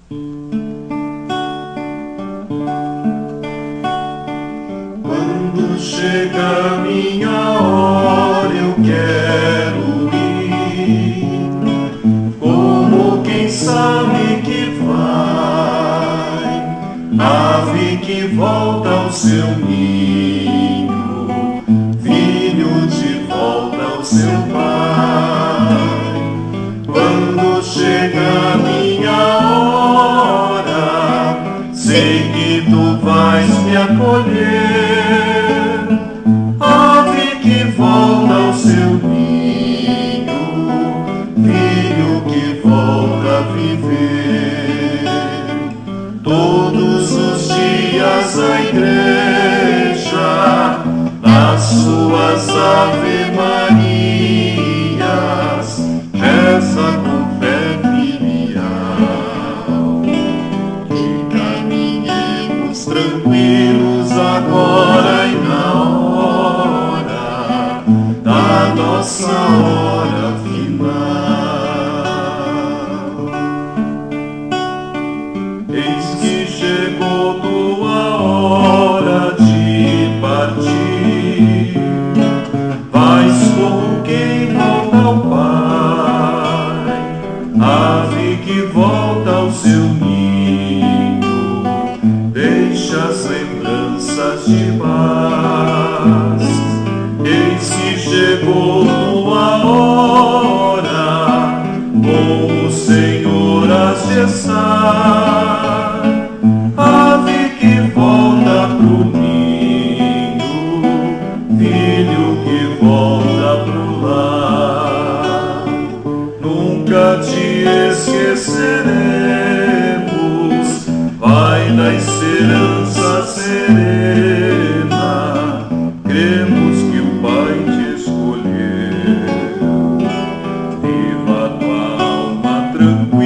Quando chega a minha hora, eu quero ir, como quem sabe que vai, ave que volta ao seu ninho, filho de volta ao seu pai. Quando chega a minha hora, sei que tu vais me acolher, ave que volta ao seu ninho, filho que volta a viver. Todos os dias a igreja, nas suas Ave Marias, reza com fé filial. Que caminhemos tranquilos agora e na hora da nossa hora final. Eis que chegou tua hora de partir, vais como quem volta ao Pai, ave que volta ao seu ninho, deixa as lembranças de paz. Eis que chegou tua hora, com o Senhor has de estar, ave que volta pro ninho, filho que volta pro lar. Nunca te esqueceremos, vai na esperança serena, cremos que o Pai te escolheu. Viva a tua alma tranquila,